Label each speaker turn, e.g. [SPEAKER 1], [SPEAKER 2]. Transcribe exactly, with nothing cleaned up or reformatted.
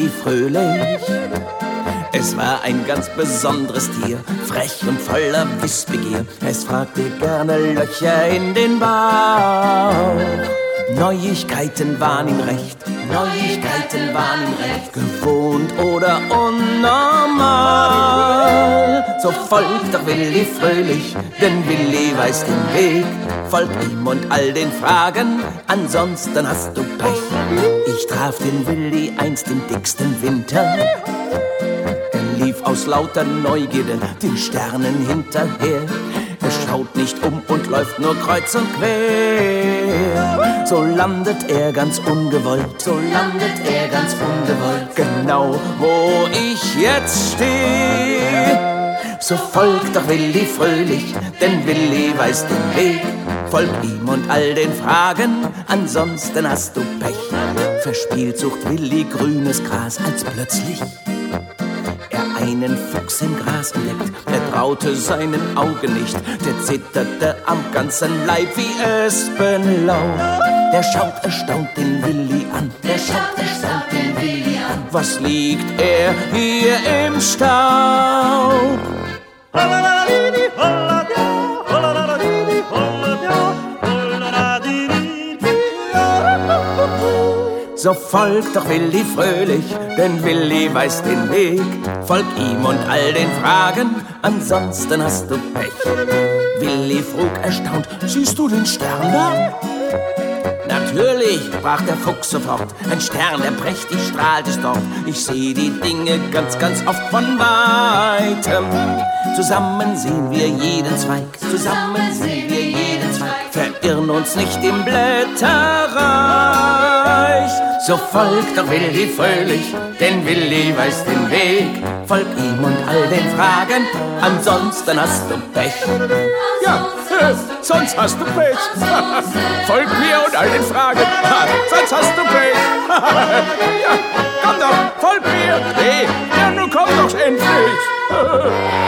[SPEAKER 1] Willi fröhlich. Es war ein ganz besonderes Tier, frech und voller Wissbegier. Es fragte gerne Löcher in den Bauch. Neuigkeiten waren ihm recht, Neuigkeiten waren ihm recht. Gewohnt oder unnormal. So folgt doch Willi fröhlich, denn Willi weiß den Weg. Folg ihm und all den Fragen, ansonsten hast du Pech. Ich traf den Willi einst im dicksten Winter. Er lief aus lauter Neugierde den Sternen hinterher. Er schaut nicht um und läuft nur kreuz und quer. So landet er ganz ungewollt, so landet er ganz ungewollt, genau wo ich jetzt stehe. So folgt doch Willi fröhlich, denn Willi weiß den Weg. Folg ihm und all den Fragen, ansonsten hast du Pech. Verspielt sucht Willi grünes Gras, als plötzlich er einen Fuchs im Gras entdeckt. Er traute seinen Augen nicht, der zitterte am ganzen Leib wie Espenlaub. Der schaut erstaunt den Willi an, der schaut erstaunt den Willi an. Was liegt er hier im Staub? So folgt doch Willi fröhlich, denn Willi weiß den Weg. Folg ihm und all den Fragen, ansonsten hast du Pech. Willi frug erstaunt, siehst du den Stern da? Natürlich, sprach der Fuchs sofort, ein Stern, der prächtig strahlt ist dort. Ich seh die Dinge ganz, ganz oft von Weitem. Zusammen sehen wir jeden Zweig, zusammen sehen wir jeden Zweig. Verirren uns nicht im Blätterreich. So folgt doch Willi fröhlich, denn Willi weiß den Weg. Folg ihm und all den Fragen, ansonsten hast du Pech. Ja, äh, sonst hast du Pech. Folg mir und all den Fragen, sonst hast du Pech. Ja, komm doch, folg mir. Hey, ja, nun komm doch endlich.